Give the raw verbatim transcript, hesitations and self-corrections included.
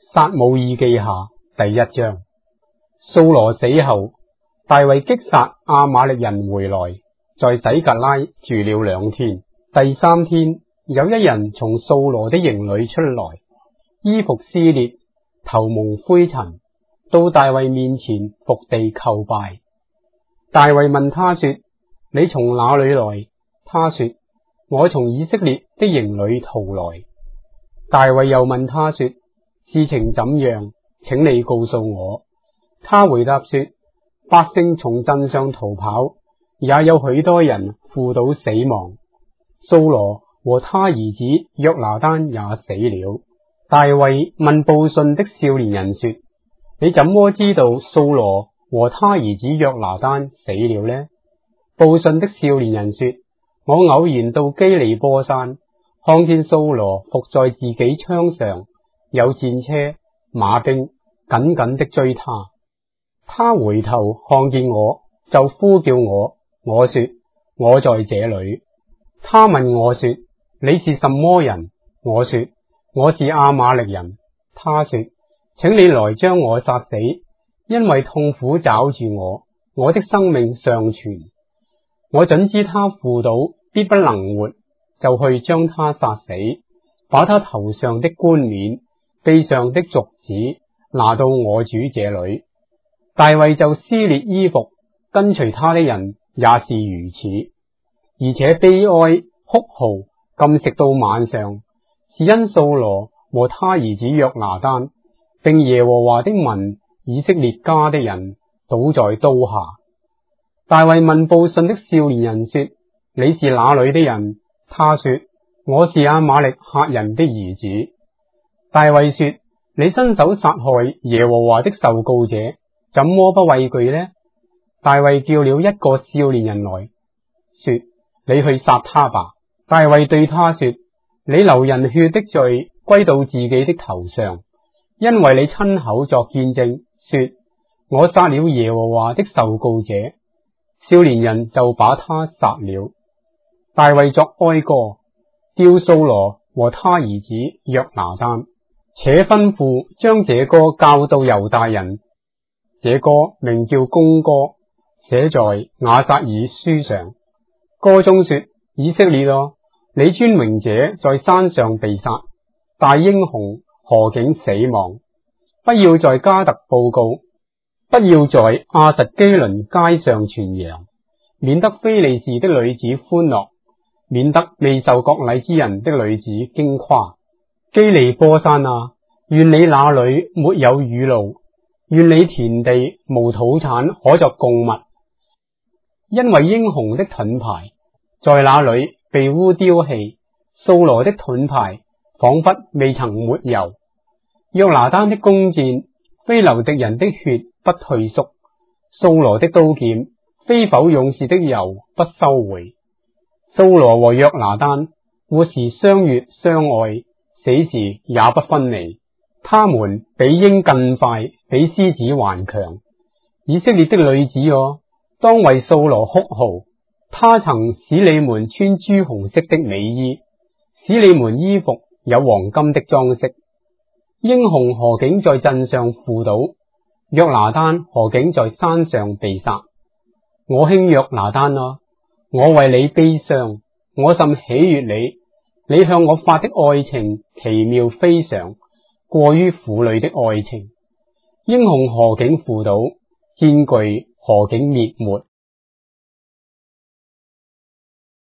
撒母耳記下第一章。掃羅死後，大衛擊殺亞瑪力人回來，在洗革拉住了兩天。第三天，有一人從掃羅的營裏出來，衣服撕裂，頭蒙灰塵，到大衛面前伏地叩拜。大衛問他說：你從哪裏來？他說：我從以色列的營裏逃來。大衛又問他說：事情怎樣？請你告訴我。他回答說：百姓從陣上逃跑，也有許多人赴到死亡。掃羅和他兒子約拿單也死了。大衛問報信的少年人說：你怎麼知道掃羅和他兒子約拿單死了呢？報信的少年人說：我偶然到基利波山，看見掃羅伏在自己槍上，有戰車馬兵緊緊的追他。他回頭看見我，就呼叫我。我說：我在這裏。他問我說：你是什麼人？我說：我是亞瑪力人。他說：請你來將我殺死，因為痛苦抓住我，我的生命尚存。我準知他赴倒必不能活，就去將他殺死，把他頭上的冠冕、臂上的鐲子拿到我主這裏。大衛就撕裂衣服，跟隨他的人也是如此，而且悲哀哭號，禁食到晚上，是因掃羅和他兒子約拿單，並耶和華的民以色列家的人倒在刀下。大衛問報信的少年人說：你是哪裏的人？他說：我是亞瑪力客人的兒子。大衛說：你伸手殺害耶和華的受膏者，怎麼不畏懼呢？大衛叫了一個少年人來說：你去殺他吧。大衛對他說：你流人血的罪歸到自己的頭上，因為你親口作見證說：我殺了耶和華的受膏者。少年人就把他殺了。大衛作哀歌，吊掃羅和他兒子約拿單，且吩咐將這歌教導猶大人。這歌名叫弓歌，寫在亞薩爾書上。歌中說：以色列啊，你尊榮者在山上被殺，大英雄何竟死亡？不要在加特報告，不要在亞實基倫街上傳揚，免得非利士的女子歡樂，免得未受割禮之人的女子矜誇。基利波山啊，願你那裏沒有雨露，願你田地無土產可作供物，因為英雄的盾牌在那裏被污丟棄，掃羅的盾牌仿佛未曾抹油。約拿單的弓箭，非流敵人的血不退縮，掃羅的刀劍，非否勇士的油不收回。掃羅和約拿單活時相悅相愛，死時也不分離。他們比鷹更快，比獅子還強。以色列的女子哦，當為掃羅哭號。他曾使你們穿朱紅色的美衣，使你們衣服有黃金的裝飾。英雄何竟在陣上赴倒，約拿單何竟在山上被殺。我兄約拿單啊，我為你悲傷，我甚喜悅你。你向我發的愛情奇妙非常，過於婦女的愛情。英雄何竟赴倒，戰具何竟滅沒。